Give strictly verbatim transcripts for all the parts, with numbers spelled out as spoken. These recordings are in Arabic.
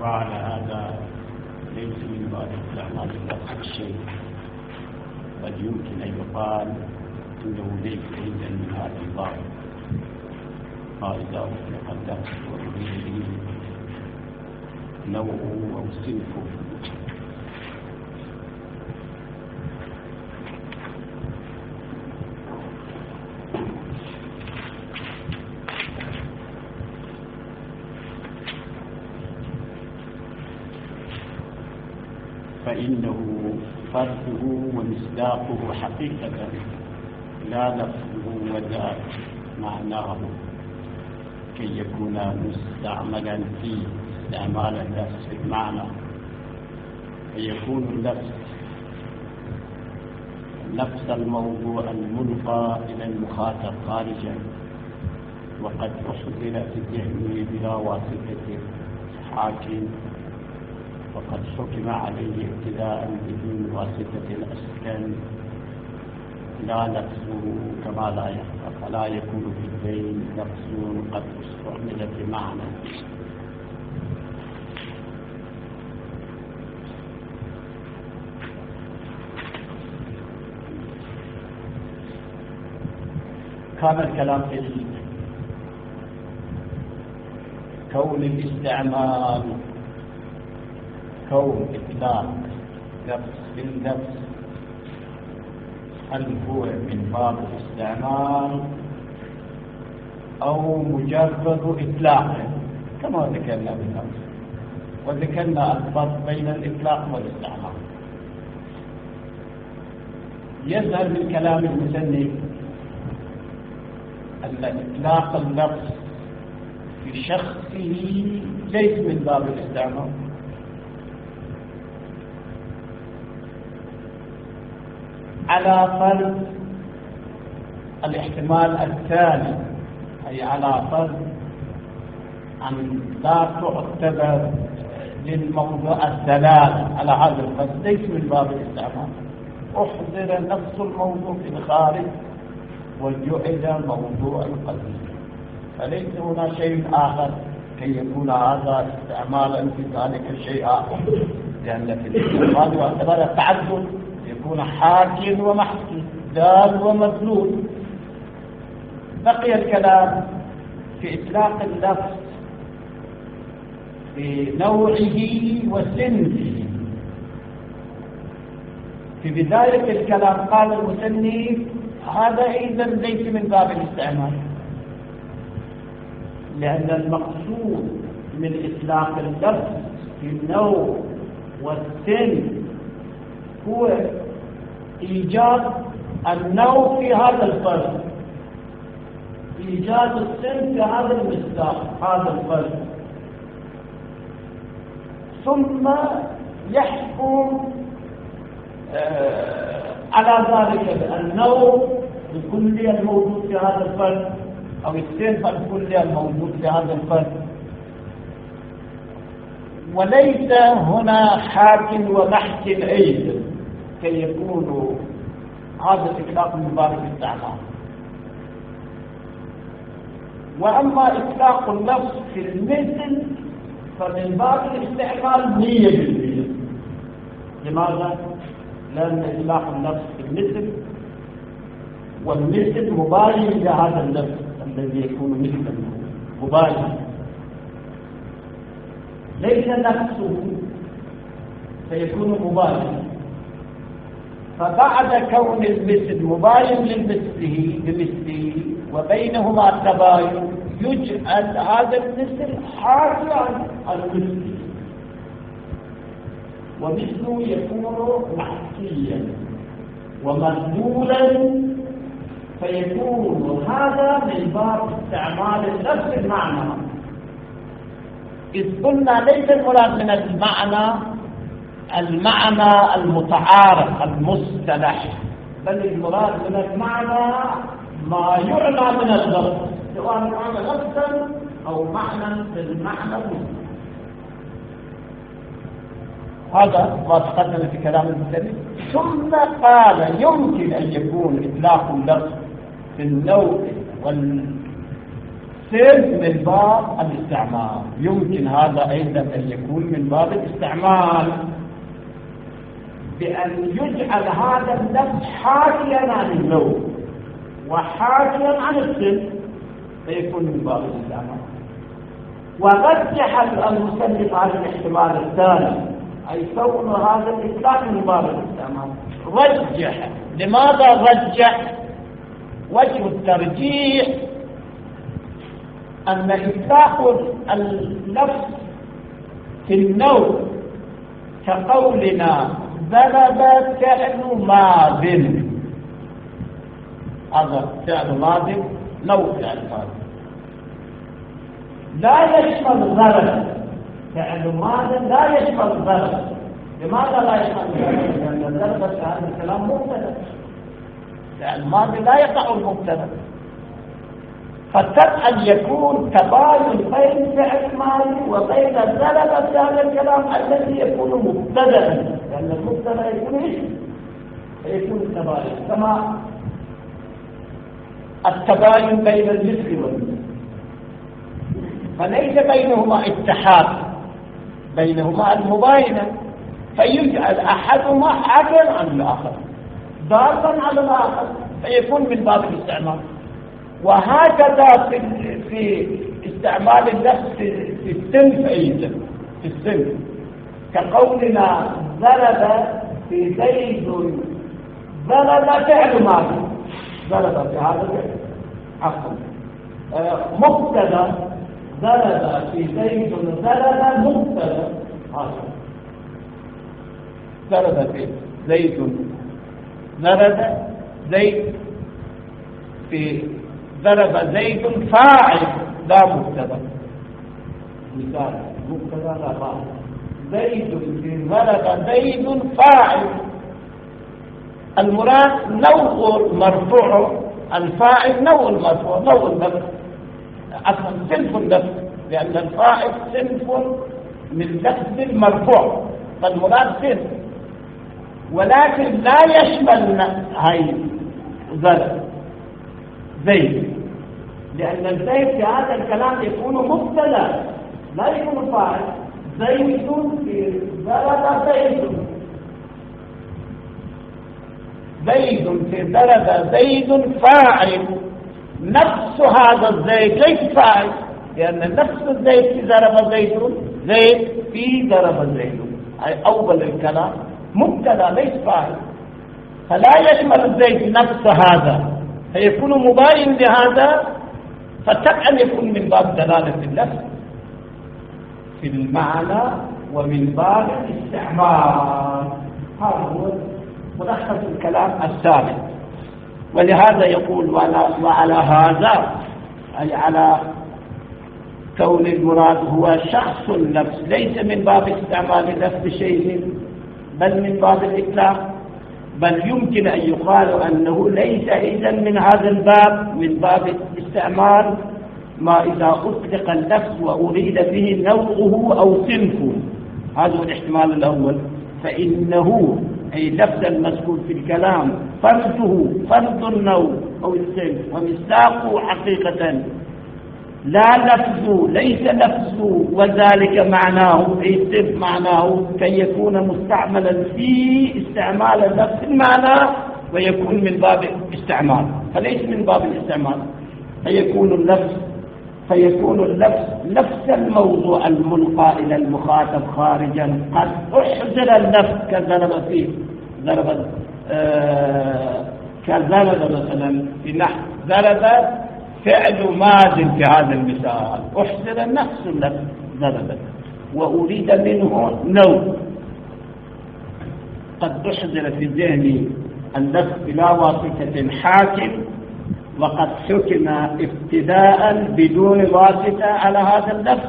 وعلى هذا ليس من باب استعمال اللفظ الشيء، بل يمكن أن يقال إنه ليس إلا من هذا الباب، ما إذا أطلق اللفظ وأريد به نوعه أو صنفه. فإنه فرده ومصداقه حقيقة، لا لفظه وذات معناه، كي يكون مستعملا فيه استعمال اللفظ في المعنى، فيكون اللفظ نفس الموضوع الملقى إلى المخاطب خارجا، وقد أحضر في الذهن بلا واسطة حاكم، وقد حكم عليه ابتداء بدون واسطة الأسكان، لا لفظه كما لا يخفى، فلا يكون في البين لفظ قد استعمل بمعنى. كان الكلام في كون الاستعمال، كون إطلاق لفظ باللفظ، هل هو من باب الاستعمال أو مجرد إطلاق كما ذكرنا بالأمس، وذكرنا الفرق بين الإطلاق والاستعمال. يظهر من كلام المصنف أن إطلاق اللفظ في شخصه ليس من باب الاستعمال، على فرض الاحتمال الثاني، أي على فرض أن لا تعتبر للموضوع الدلالة على هذا الفرض، ليس من باب الاستعمال، أحضر نفس الموضوع في الخارج وجعل موضوع القديم، فليس هنا شيء آخر كي يكون هذا استعمالا في ذلك الشيء آخر، لأن في الاستعمال واعتبار التعدد يكون حاكم ومحكي، دال ومدلول. بقي الكلام في إطلاق اللفظ في نوعه وسنه. في بداية الكلام قال المصنف هذا أيضا ليس من باب الاستعمال، لأن المقصود من إطلاق اللفظ في النوع والسن هو إيجاد النوع في هذا الفرد، إيجاد السن في هذا المصداق، هذا الفرد، ثم يحكم آه على ذلك النوع الكلي الموجود في هذا الفرد أو السن الكلي الموجود في هذا الفرد، وليس هنا حاكم ومحكم أيضا كي يكون هذا الإطلاق من باب الاستعمال. وأما إطلاق اللفظ في المثل فمن باب الاستعمال مية بالمية. لماذا؟ لأن إطلاق اللفظ في المثل والمثل مباين لهذا اللفظ الذي يكون مثلا، مباين ليس نفسه، فيكون مباين. فبعد كون المثل مباين للمثله بمثله وبينهما تباين، يجعل هذا المثل حاكيا عن المثل، ومثله يكون محكيا ومدلولا، فيكون هذا من باب استعمال نفس المعنى. إذ قلنا ليس المراد من المعنى المعنى المتعارف المصطلح، بل المراد من المعنى ما يعنى من اللفظ، سواء معنى لفظا أو معنى بالمعنى. هذا ما تقدم في كلام المصنف. ثم قال يمكن أن يكون إطلاق اللفظ في النوع صرف من باب الاستعمال. يمكن هذا أيضا أن يكون من باب الاستعمال بأن يجعل هذا اللفظ حاكيا عن النوع وحاكيا عن الصرف فيكون من باب الاستعمال. ورجح المصنف هذا الاحتمال الثاني أي كون هذا الإطلاق من باب الاستعمال. رجح. لماذا رجح؟ وجه الترجيح أن إطلاق اللفظ في النوع كقولنا ذهب فعل ماض، هذا فعل ماض نوع فعل ماض لا يشمل ذهب. فعل ماض لا يشمل ذهب. لماذا لا يشمل ذهب؟ لأن ذهب في هذا الكلام مبتدأ. فعل ماض لا يقع المبتدأ، فقد أن يكون تباين بين فعل ماضي وبين ذهب في هذا الكلام الذي يكون مبتدأ، لأن المبتدأ يكون ايش؟ يكون تباين كما التباين بين المثل والمثل، فليس بينهما اتحاد، بينهما المباينة، فيجعل أحدهما عاقلا عن الآخر ضارا على الآخر فيكون من باب الاستعمال. وهكذا في في استعمال اللفظ في الصنف أيضا، في الصنف كقولنا ضرب في زيد، ضرب فعل ماضي، ضرب في هذا الفعل عفوا مبتدا، ضرب في زيد ضرب مبتدا، ضرب في زيد ضرب زيد في ضرب زيد فاعل لا مبتدا، مثال مبتدا لا فاعل، زيد في ضرب زيد فاعل، المراد نوع مرفوع، الفاعل نوع المرفوع نوع اللفظ، اصلا صنف اللفظ، لان الفاعل صنف من لفظ المرفوع، فالمراد صنف، ولكن لا يشمل هاي ضرب زيد، لأن الزيد في هذا الكلام يكون مبتدا لا يكون فاعل. زيد في ضرب زيد، زيد في ضرب زيد فاعل، نفس هذا الزيد ليس فاعل، لأن نفس الزيد في ضرب زيد زيد في ضرب زيد، أي أول الكلام مبتدا ليس فاعل، فلا يشمل الزيد نفس هذا فيكون مباين لهذا، فتبعا يكون من باب دلالة اللفظ في المعنى ومن باب الاستعمال. هذا هو ملخص الكلام الثابت. ولهذا يقول وعلى هذا أي على كون المراد هو شخص اللفظ ليس من باب استعمال اللفظ شيء بل من باب الإطلاق، بل يمكن أن يقال أنه ليس إذن من هذا الباب من باب الاستعمال ما إذا أطلق اللفظ وأريد به نوعه أو صنفه، هذا هو الاحتمال الأول، فإنه أي لفظ المذكور في الكلام فرده فرد النوع أو الصنف، ومصداقه حقيقة لا لفظ ليس لفظ وذلك معناه أي صرف معناه كي يكون مستعملا في استعمال اللفظ المعنى ويكون من باب استعمال، فليس من باب الاستعمال، فيكون اللفظ فيكون اللفظ نفس الموضوع الملقى إلى المخاطب خارجا قد أحزر اللفظ كذلك فيه ضرب آه كذلك مثلا في نحو ضرب فعل ماض في هذا المثال أحسن نفس اللفظ ضرب وأريد منه نوع، قد أحضر في ذهني اللفظ بلا واسطة حاكم وقد حكم ابتداء بدون واسطة على هذا اللفظ،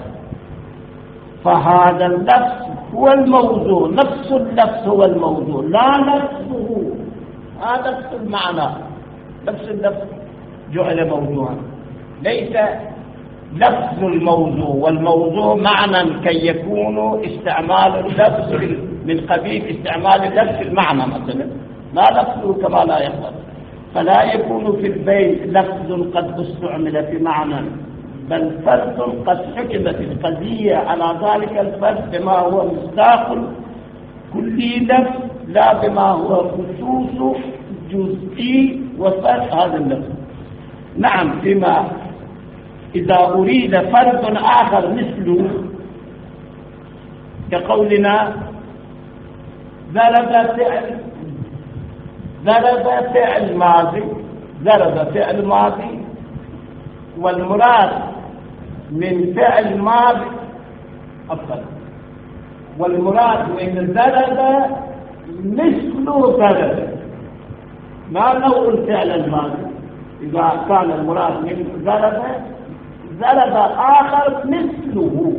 فهذا اللفظ هو الموضوع، نفس اللفظ هو الموضوع لا لفظه، هذا نفس المعنى، نفس اللفظ جعل موضوعا، ليس لفظ الموضوع، والموضوع معنى كي يكون استعمال اللفظ من قبيل استعمال اللفظ المعنى مثلا، لا لفظه كما لا يقبل، فلا يكون في البيت لفظ قد استعمل في معنى بل فرد قد حكمت القضية على ذلك الفرد بما هو مصداق كلي لفظ لا بما هو خصوص جزئي وفرد هذا اللفظ. نعم، فيما إذا أريد فرد آخر مثله كقولنا ضرب فعل ضرب فعل ماضي ضرب فعل ماضي والمراد من فعل ماضي أفضل والمراد من ضرب مثل ضرب، ما نوع الفعل الماضي؟ إذا كان المراد من ضرب ضرب آخر مثله،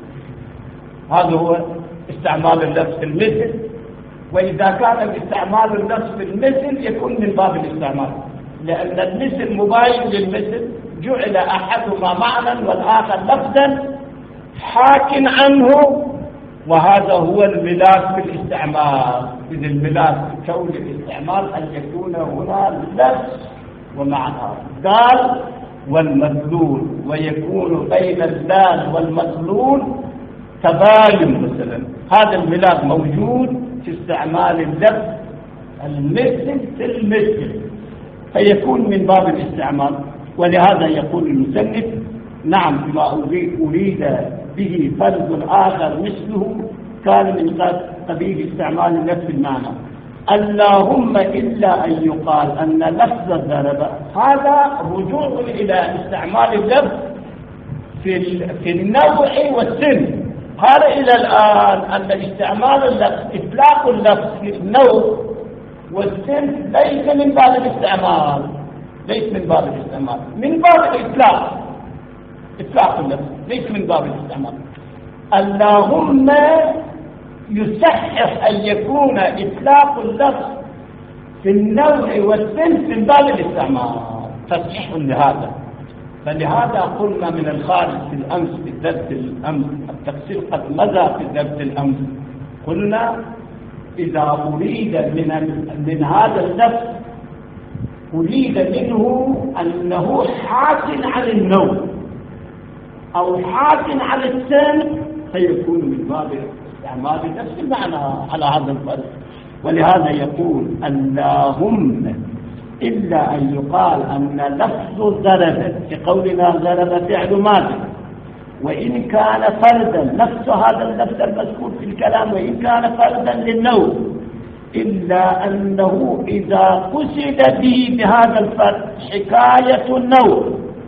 هذا هو استعمال اللفظ المثل. وإذا كان استعمال اللفظ المثل يكون من باب الاستعمال، لأن المثل مباين للمثل، جعل أحدهما معنى والآخر لفظا حاك عنه، وهذا هو الملاك في الاستعمال. إذ الملاك في كون الاستعمال أن يكون هنا لفظ ومعنى. قال والمدلول، ويكون بين الدال والمدلول تباين مثلا، هذا الملاك موجود في استعمال اللفظ المثل في المثل، فيكون من باب الاستعمال. ولهذا يقول المصنف نعم بما أريد به فرد آخر مثله كان من قبيل استعمال اللفظ المعنى. اللهم إلا أن يقال أن لفظ الضرب هذا رجوع إلى استعمال اللفظ في في النوع والسن. قال إلى الآن أن استعمال اللفظ إطلاق اللفظ في النوع والسن ليس من باب الاستعمال، ليس من باب الاستعمال، من باب الإطلاق. إطلاق اللفظ ليس من باب الاستعمال. اللهم يصحح أن يكون إطلاق اللفظ في النوع والسن من باب الاستعمال، تصحيح لهذا. فلهذا قلنا من الخارج في الأمس في الدرس الأمس، التفسير قد مضى في الدرس الأمس، قلنا إذا أريد من من هذا اللفظ أريد منه أنه حاك عن النوع أو حاك عن السن، فيكون من باب استعمال نفس المعنى على هذا الفرق. ولهذا يقول اللهم إلا أن يقال أن لفظ ضرب في قولنا ضرب فعل ماضي، وإن كان فردا نفس هذا اللفظ المذكور في الكلام، وإن كان فردا للنوع، إلا أنه إذا قصد به بهذا الفرد حكاية النوع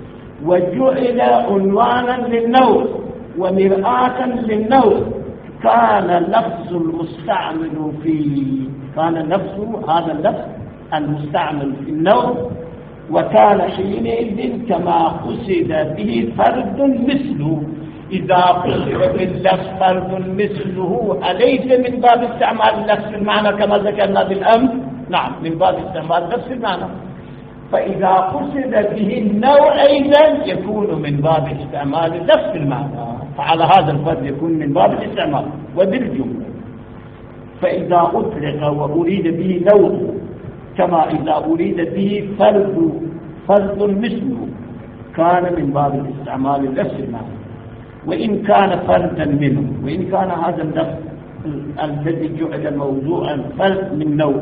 وجعل عنوانا للنوع ومرآة للنوع، كان لفظ المستعمل فيه كان نفسه هذا اللفظ المستعمل في النوع، وكان حينئذ كما قصد به فرد مثله. إذا قصد باللفظ فرد مثله أليس من باب استعمال نفس المعنى كما ذكرنا بالأمس؟ نعم، من باب استعمال نفس المعنى. فإذا قصد به النوع أيضا يكون من باب استعمال نفس المعنى، فعلى هذا الفرد يكون من باب الاستعمال. وبالجملة فإذا أطلق وأريد به نوع كما إذا أريد به فرد فرد مثله كان من باب الاستعمال نفس المعنى، وإن كان فردا منه، وإن كان هذا اللفظ الذي جعل موضوعا فرد من نوع.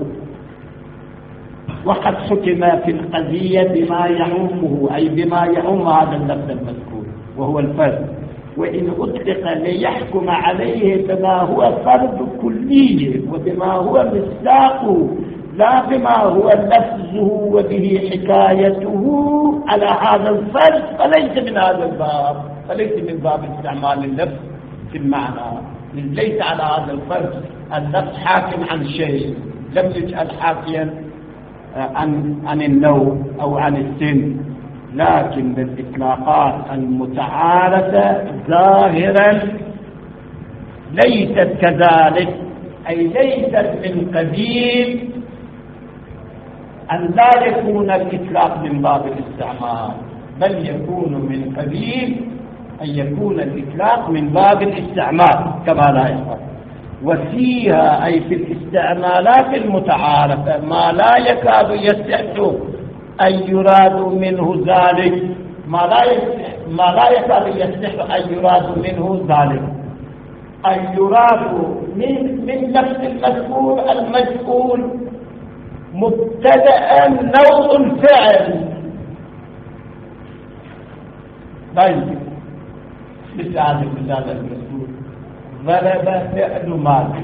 وقد حكم في القضية بما يعمه، أي بما يعم هذا اللفظ المذكور وهو الفرد، وإن أطلق ليحكم عليه بما هو فرد كلي وبما هو مصداقه لا بما هو لفظه وبه حكايته على هذا الفرد، فليس من هذا الباب، فليس من باب استعمال اللفظ في المعنى. ليس على هذا الفرد اللفظ حاكم عن شيء، لم يجعل حاكيا عن عن النوع أو عن السن، لكن بالإطلاقات المتعارفة ظاهرا ليست كذلك، أي ليست من قبيل أن لا يكون الإطلاق من باب الاستعمال، بل يكون من قبيل أن يكون الإطلاق من باب الاستعمال كما لا يفعل. وفيها أي في الاستعمالات المتعارفة ما لا يكاد يستحق أن يراد منه ذلك، ما لا يستحق ما لا يكاد يصح أن يراد منه ذلك، أن يراد من من نفس المذكور المجهول مبتدأ نوع الفعل لا يمكن. مثل هذا المثال المذكور ضرب فعل ماضي،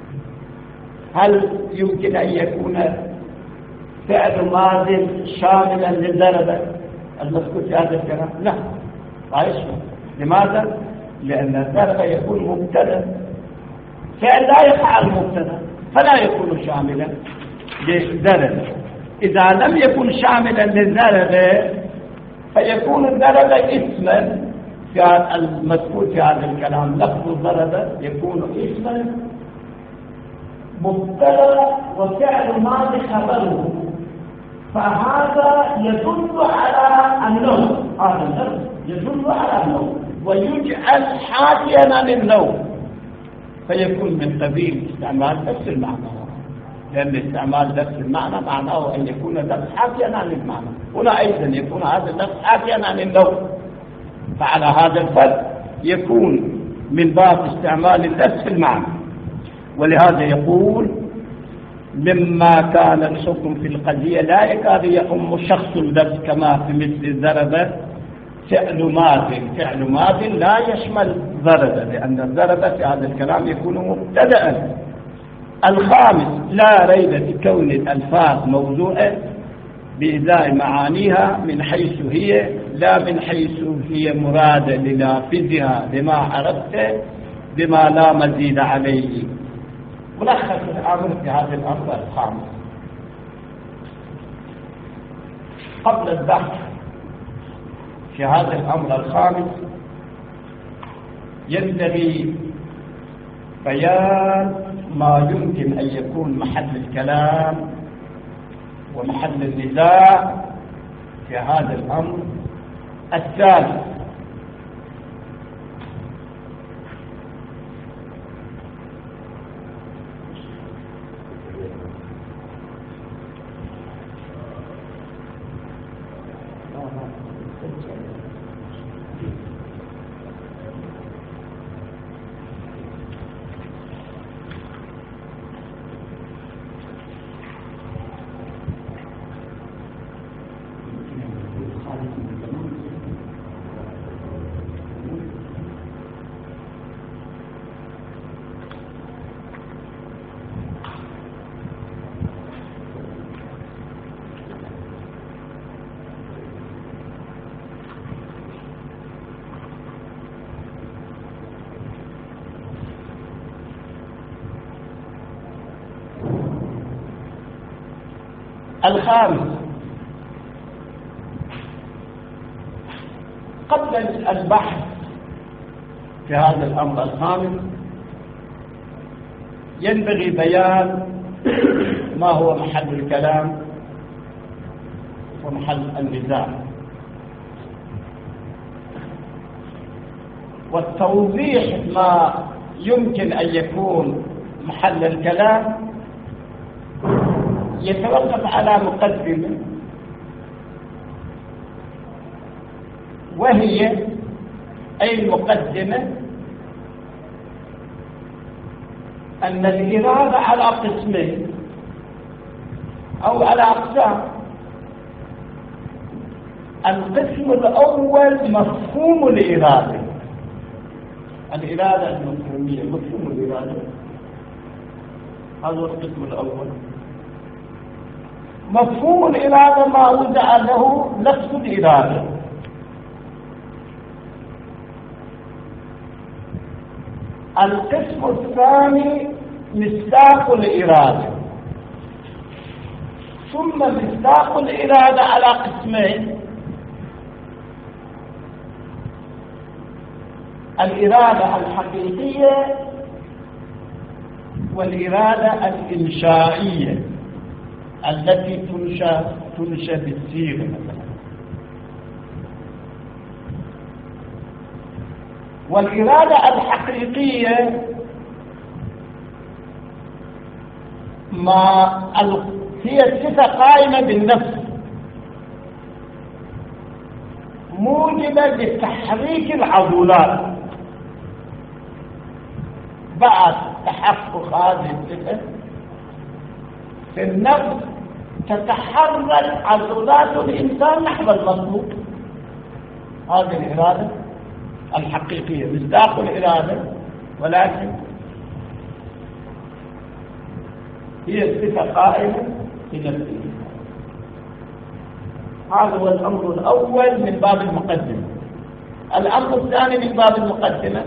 هل يمكن أن يكون فعل ماضي شاملا للضرب المذكور في هذا الكلام؟ لا، لا يشمل. لماذا؟ لأن الضرب يكون مبتدأ، فعل لا يقع المبتدأ فلا يكون شاملا للضرب. إذا لم يكن شاملا للضرب فيكون الضرب اسما في المذكور في هذا الكلام. لفظ الضرب يكون اسما مبتدأ وفعل ماضي خبره، فهذا يدل على النوع، هذا اللفظ يدل على النوع ويجعل حاكيا عن النوع، فيكون من قبيل استعمال نفس المعنى، لأن استعمال نفس المعنى معناه أن يكون اللفظ حاكيا عن المعنى، هنا أيضا يكون هذا اللفظ حاكيا عن النوع، فعلى هذا الفرق يكون من باب استعمال نفس المعنى. ولهذا يقول مما كان الحكم في القضية لا يكاد يؤم شخص اللفظ كما في مثل ضرب فعل ماض، فعل ماض لا يشمل ضرب، لأن الضرب في هذا الكلام يكون مبتدأ. الخامس لا ريب في كون الألفاظ موضوعة بإزاء معانيها من حيث هي لا من حيث هي مرادة للافظها لما عرفت بما لا مزيد عليه. ملخص الأمر في هذا الأمر الخامس قبل البحث في هذا الأمر الخامس ينبغي بيان ما يمكن أن يكون محل الكلام ومحل النزاع في هذا الأمر الثالث. الخامس قبل البحث في هذا الأمر الخامس ينبغي بيان ما هو محل الكلام ومحل النزاع، والتوضيح ما يمكن أن يكون محل الكلام يتوقف على مقدمة، وهي أي المقدمة أن الإرادة على قسمين أو على أقسام. القسم الأول مفهوم الإرادة، الإرادة المفهومية، مفهوم الإرادة، هذا القسم الأول. مفهوم الإرادة ما وضع له لفظ الإرادة. القسم الثاني مصداق الإرادة، ثم مصداق الإرادة على قسمين: الإرادة الحقيقية والإرادة الإنشائية التي تنشأ تنشأ بالصيغة مثلا. والإرادة الحقيقية ما هي صفة قائمة بالنفس موجبة لتحريك العضلات. بعد تحقق هذه الصفة في النفس تتحرك عضلات الإنسان نحو المطلوب. هذه الإرادة الحقيقية مصداق الإرادة، ولكن هي صفة قائمة في نفسه. هذا هو الأمر الأول من باب المقدمة. الأمر الثاني من باب المقدمة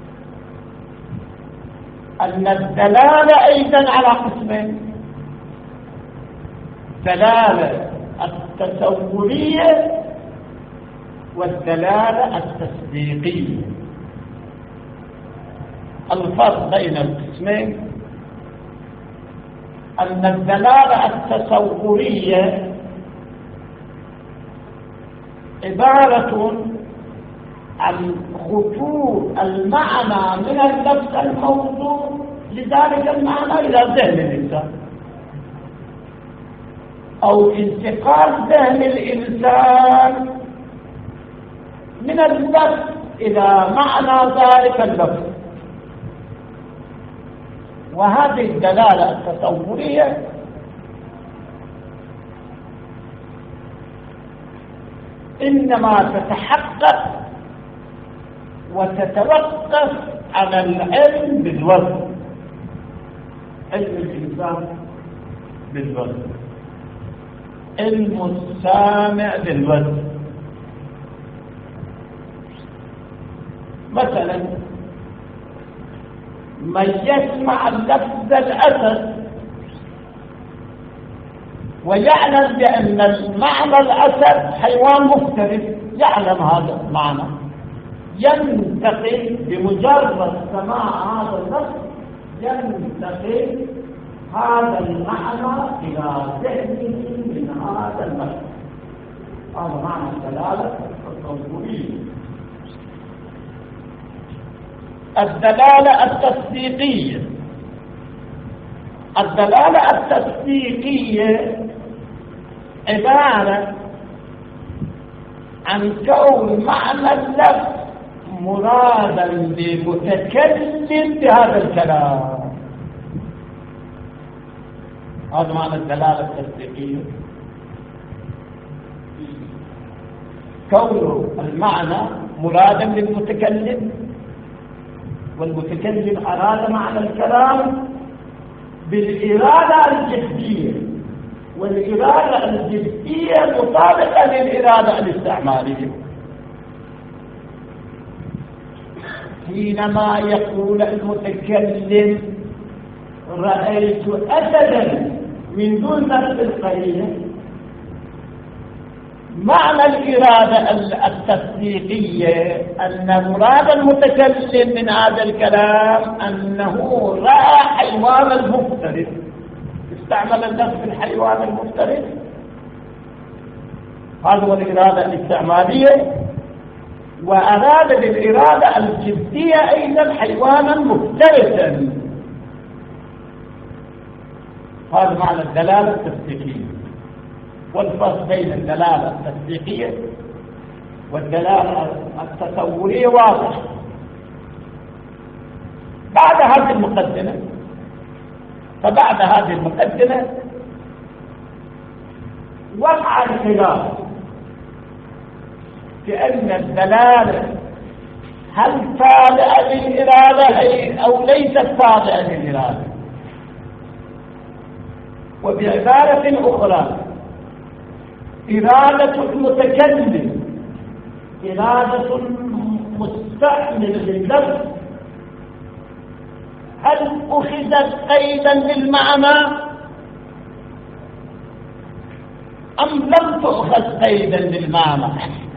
أن الدلالة أيضا على قسمين: الدلالة التصورية والدلالة التصديقية. الفرق بين القسمين أن الدلالة التصورية عبارة عن خطور المعنى من اللفظ الموضوع لذلك المعنى إلى ذهن الإنسان، أو انتقال ذهن الإنسان من اللفظ إلى معنى ذلك اللفظ. وهذه الدلالة التصورية إنما تتحقق وتتوقف على العلم بالوزن، علم الإنسان بالوزن، علم السامع بالوزن. مثلا من يسمع اللفظ الأسد ويعلم بأن المعنى الأسد حيوان مفترس، يعلم هذا المعنى، ينتقل بمجرد سماع هذا اللفظ ينتقل هذا المعنى إلى ذهنه من هذا اللفظ. هذا معنى الدلالة التصورية. الدلالة التصديقية الدلالة التصديقية عبارة عن كون معنى اللفظ مرادا للمتكلم بهذا الكلام. هذا معنى الدلالة التصديقية، كون المعنى مرادا للمتكلم والمتكلم أراد معنى الكلام بالإرادة الجدية، والإرادة الجدية مطابقة للإرادة الاستعمارية. حينما يقول المتكلم رأيت أسدا من دون نفس القرينة، معنى الإرادة التصديقية أن مراد المتكلم من هذا الكلام أنه رأى حيوان المفترس، استعمل اللفظ الحيوان المفترس. هذا هو الإرادة الاستعمالية. وأراد بالإرادة الجدية أيضا حيوانا مفترسا. هذا معنى الدلالة التصديقية. والفرق بين الدلالة التصديقية والدلالة التصورية واضح. بعد هذه المقدمة فبعد هذه المقدمة وقع الخلاف في أن الدلالة هل تابعة للإرادة أو ليست تابعة للإرادة. وبعبارة أخرى إرادة المتكلم إرادة مستعمل لللفظ هل أخذت قيدا للمعنى أم لم تأخذ قيدا للمعنى؟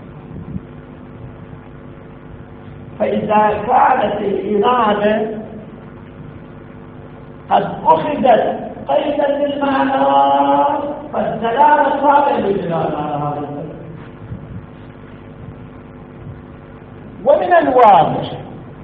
فإذا كانت الإرادة قد أخذت قيدا للمعنى فالدلالة صالحة للدلالة على هذا الفرق. ومن الواضح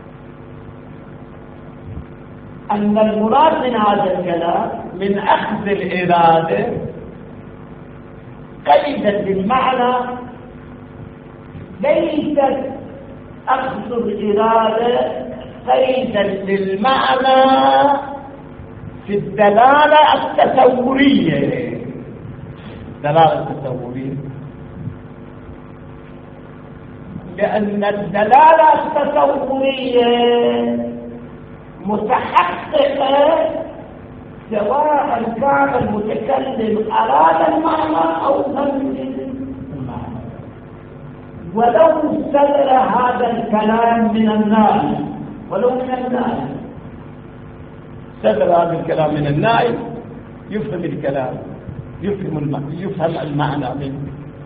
أن المراد من هذا الكلام من أخذ الإرادة قيدا للمعنى ليست أخذ الإرادة قيدا للمعنى في الدلالة التصورية. الدلالة التصورية لأن الدلالة التصورية متحققة سواء كان المتكلم أراد المعنى أو لم يرد المعنى. ولو صدر هذا الكلام من النائب، ولو من النائب صدر هذا الكلام من النائب يفهم الكلام، يفهم المعنى، يفهم المعنى منه.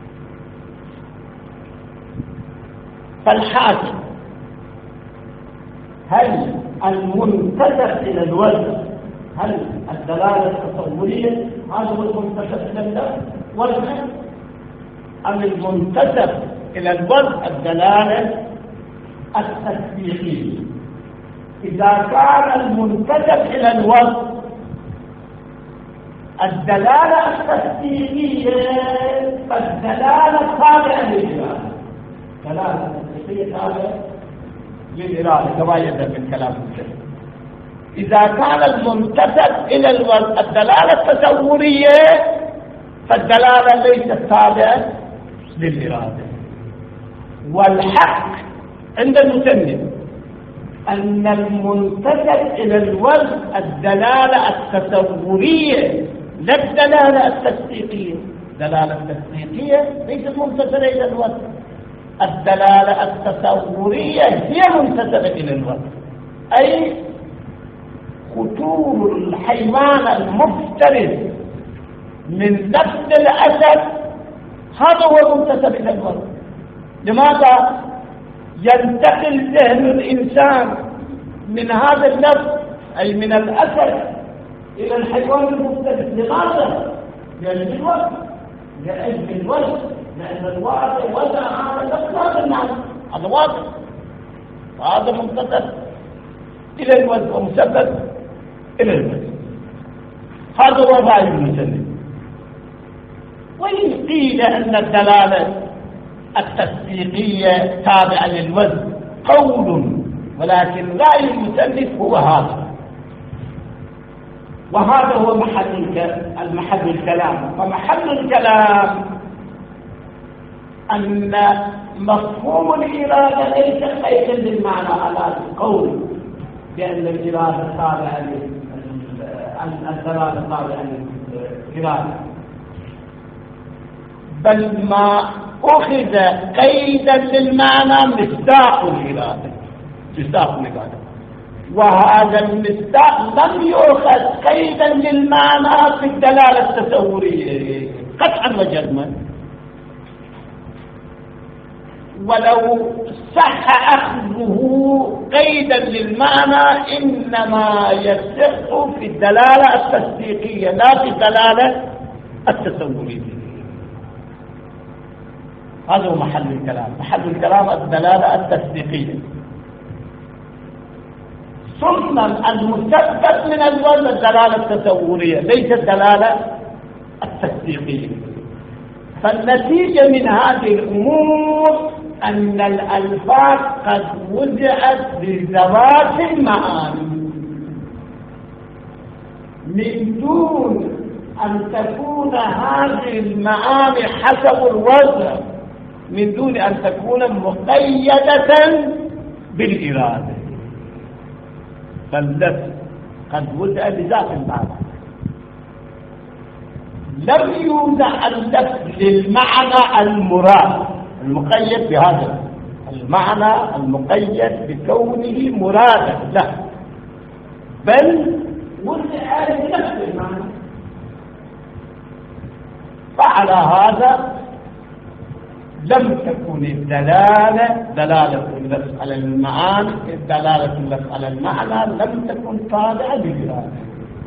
فالحاكم هل المنتسب إلى الوزن، هل الدلالة التصورية هذا هو المنتسب إلى اللفظ والمعنى، أم المنتسب إلى الوزن الدلالة التسبيحية؟ إذا كان المنتسب إلى الوزن الدلالة التسبيحية فالدلالة تابعة للإرادة. الدلالة التسبيحية تابعة للإرادة كما يبدأ من كلام الشيخ. إذا كان المنتسب إلى الوزن الدلالة التصورية فالدلالة ليست تابعة للإرادة. والحق عند المسلم أن المنتسب إلى الوزن الدلالة التصورية لا الدلالة التصديقية. الدلالة التصديقية ليست منتسبة إلى الوزن، الدلالة التصورية هي منتسبة إلى الوزن. أي خطور الحيوان المفترس من نفس الأسد هذا هو منتسب إلى الوزن. لماذا؟ ينتقل ذهن الإنسان من هذا اللفظ أي من الأسد إلى الحيوان المفترس. لماذا؟ لأن الوزن، لأجل الوزن، لأن الواقع وزع هذا اللفظ هذا المعنى، هذا واقع، وهذا منتسب إلى الوزن ومسبب إلى الوزن. هذا هو رأي المسلم. وإن قيل أن الدلالة التصديقية تابعة للوزن قول، ولكن رأي المسلم هو هذا، وهذا هو محل المحل الكلام. فمحل الكلام أن مفهوم الإرادة ليس قيدا للمعنى على القول بأن الإرادة تابعة الدلالة تابعة للإرادة، بل ما أخذ قيدا للمعنى مصداق الإرادة، مصداق الإرادة، وهذا المصداق لم يؤخذ قيدا للمعنى في الدلالة التصورية قطعا وجزما. ولو صح أخذه قيدا للمعنى إنما يصح في الدلالة التصديقية لا في الدلالة التصورية. هذا هو محل الكلام. محل الكلام الدلالة التصديقية. ثم المثبت من الوزن الدلالة التصورية ليس الدلالة التصديقية. فالنتيجة من هذه الأمور أن الألفاظ قد وضعت بذوات المعاني من دون أن تكون هذه المعاني حسب الوزن، من دون أن تكون مقيدة بالإرادة. فاللفظ قد وضع بذات المعنى، لم يوضع اللفظ للمعنى المراد المقيد بهذا المعنى المقيد بكونه مرادا، لا، بل وضع لنفس المعنى. فعلى هذا لم تكن الدلالة دلالة اللفظ على المعاني، دلالة اللفظ على المعنى لم تكن تابعة للإرادة،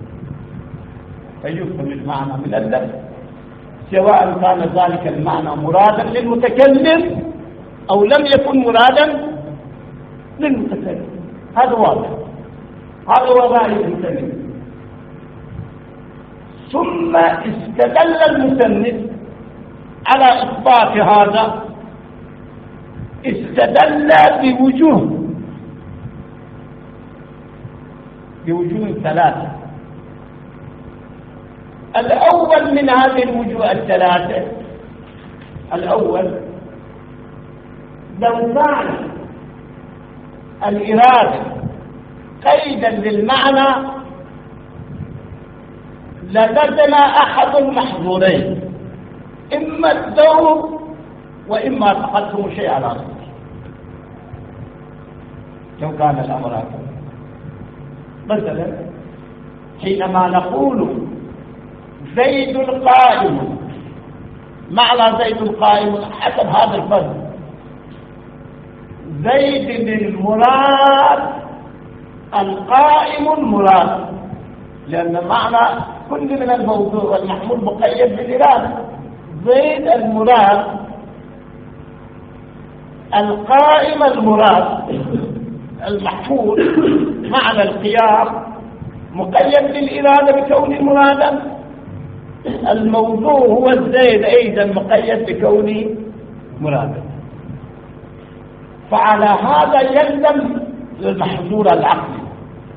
فيفهم المعنى من اللفظ سواء كان ذلك المعنى مرادا للمتكلم أو لم يكن مرادا للمتكلم. هذا واضح، هذا هو رأي المسلم. ثم استدل المسلم على إثبات هذا استدل بوجوه بوجوه ثلاثة. الأول من هذه الوجوه الثلاثة، الأول لو كان الإرادة قيدا للمعنى للزم أحد المحظورين، إما الدور وإما تقدم شيء على غيره. لو كان الأمر هكذا، مثلا حينما نقول زيد القائم، معنى زيد القائم حسب هذا الفرد زيد المراد القائم المراد، لأن معنى كل من الموضوع والمحمول مقيد بالإرادة. زيد المراد القائم المراد، المحمول معنى القيام مقيد بالإرادة بكون مرادا، الموضوع هو الزيد أيضا مقيد بكونه مرادا. فعلى هذا يلزم المحظور العقلي.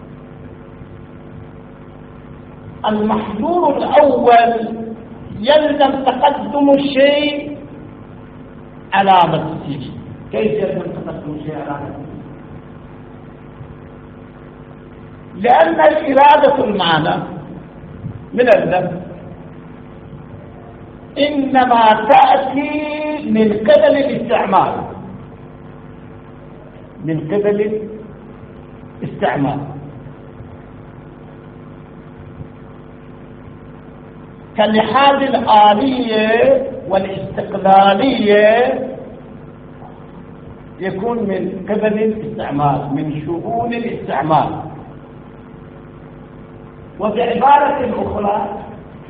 المحظور الأول يلزم تقدم الشيء على مثله. كيف يلزم تقدم الشيء على مثله؟ لأن الإرادة المعنى من اللفظ إنما تأتي من قبل الاستعمال، من قبل الاستعمال. كاللحاظ الآلية والاستقلالية يكون من قبل الاستعمال، من شؤون الاستعمال. وبعبارة أخرى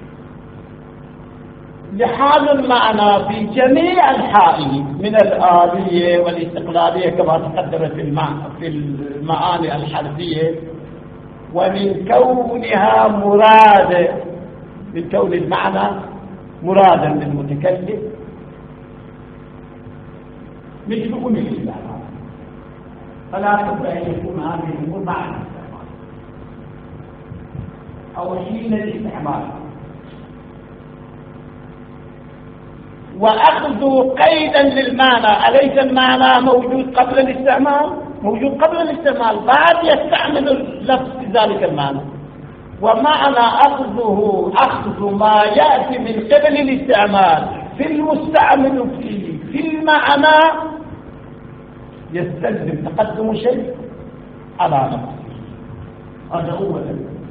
لحاظ المعنى في جميع أنحائه من الآلية والاستقلالية كما تقدم في المعاني الحرفية، ومن كونها مرادة، من كون المعنى مرادا للمتكلم من شؤون الاستعمال. فلا بد أن يكون هذه الأمور معنى أو حين الاستعمال. وأخذ قيدا للمعنى، أليس المعنى موجود قبل الاستعمال؟ موجود قبل الاستعمال، بعد يستعمل اللفظ في ذلك المعنى. ومعنى أخذه أخذ ما يأتي من قبل الاستعمال في المستعمل فيه في المعنى يستلزم تقدم شيء على نفسه. هذا أولا.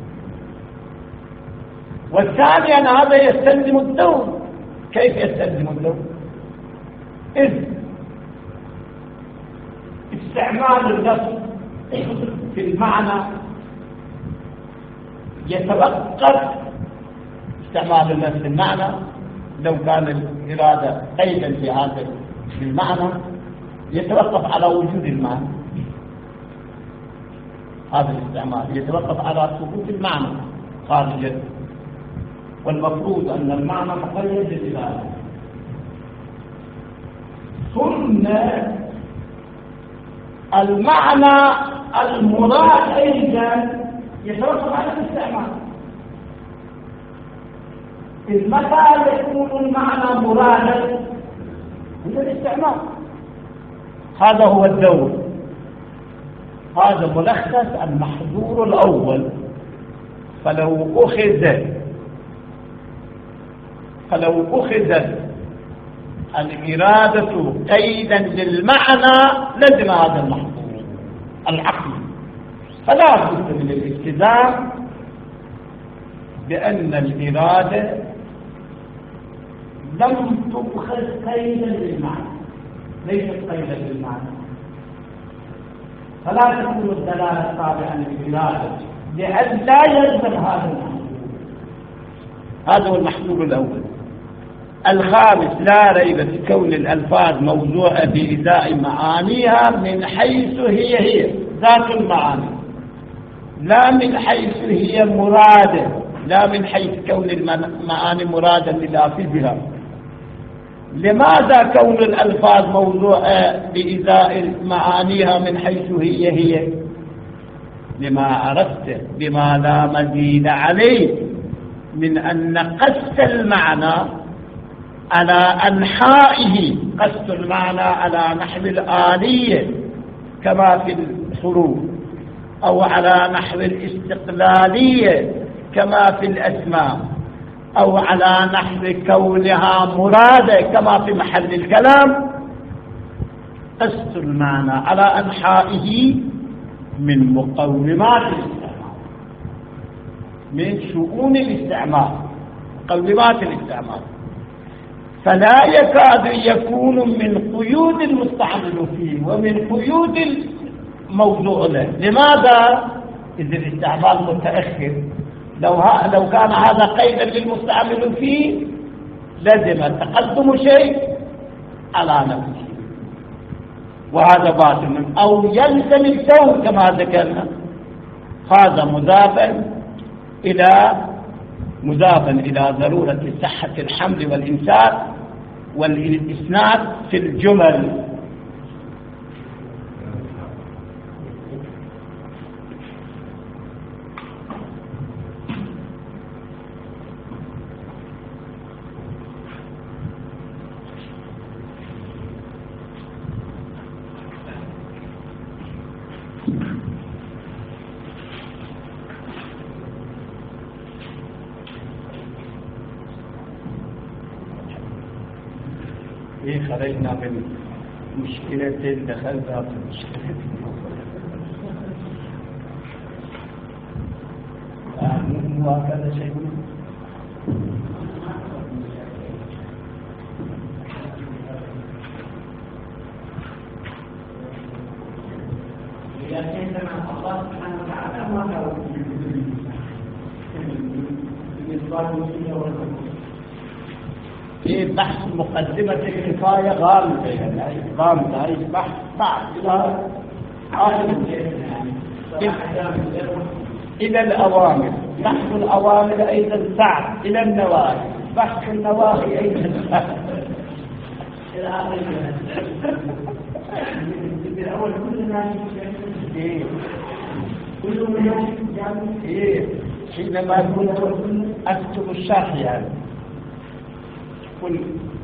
والثانيا هذا يستلزم الدور. كيف يستلزم الدور؟ إذ استعمال اللفظ في المعنى يتوقف، استعمال اللفظ في المعنى لو كان الإرادة قيدا في هذا المعنى يتوقف على وجود المعنى. هذا الاستعمال يتوقف على ثبوت المعنى خارجا، والمفروض أن المعنى مقيد بالإرادة. ثم المعنى المراد أيضا يتوقف على الاستعمال. إذ متى يكون المعنى مرادا؟ هو الاستعمال. هذا هو الدور. هذا ملخص المحظور الأول. فلو أخذ فلو أخذت الإرادة قيدا للمعنى لزم هذا المحظور العقلي. فلا بد من الالتزام بأن الإرادة لم تؤخذ قيدا للمعنى، ليست قيدا للمعنى. فلا تكون الدلالة تابعة للإرادة لأن لا يلزم هذا المحظور. هذا هو المحظور الأول. الخامس لا ريب في كون الألفاظ موضوعة بإزاء معانيها من حيث هي هي ذات المعاني، لا من حيث هي مرادة، لا من حيث كون المعاني مرادا للافظها. لماذا كون الألفاظ موضوعة بإزاء معانيها من حيث هي هي؟ لما عرفت بما لا مزيد عليه من أن قص المعنى على أنحائه، قص المعنى على نحو الآلية كما في الحروف، أو على نحو الاستقلالية كما في الأسماء، أو على نحو كونها مرادة كما في محل الكلام. قص المعنى على أنحائه من مقومات الاستعمال، من شؤون الاستعمال، مقومات الاستعمال، فلا يكاد يكون من قيود المستعمل فيه ومن قيود الموضوع له. لماذا؟ إذ الاستعمال متأخر. لو, لو كان هذا قيدا للمستعمل فيه لازم تقدم شيء على نفسه، وهذا باطل. أو يلزم الكون كما ذكرنا، هذا مضافا إلى مضافا إلى ضرورة صحة الحمل والإمساك والإسناد في الجمل. إيه خرجنا من مشكلتين دخلنا في مشكلتين. وهكذا شيء الله سبحانه وتعالى ما في بحث مقدمة الكفاية غامضة، يعني غامضة هي بحث بعد إلى آخر إلى الأوامر، بحث الأوامر أيضا سعد إلى النواهي، بحث النواهي أيضا سعد إلى آخر الأول. كلنا إيه كل من إيه حينما كنت أكتب الشرح يعني كل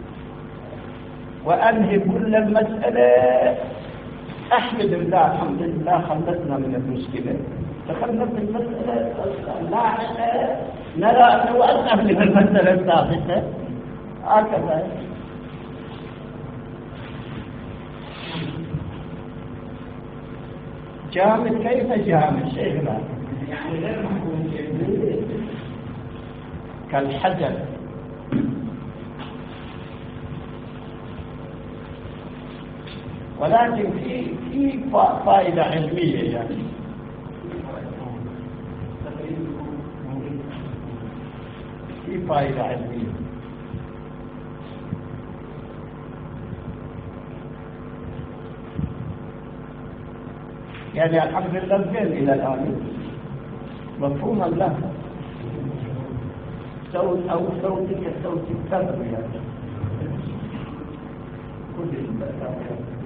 وأنهي كل المسألة أحمد الله الحمد لله خلصنا من المشكلة، دخلنا في المسألة لاحقة نرى أنه أسهل من المسألة السابقة. هكذا جامد. كيف جامد شيخنا؟ يعني غير محكوم كالحجر. ولكن في في فائدة علمية، يعني في فائدة علمية. يعني الحمد لله زين إلى الآن مفهوما له. صوت أو صوتك صوت الكذب يعني كل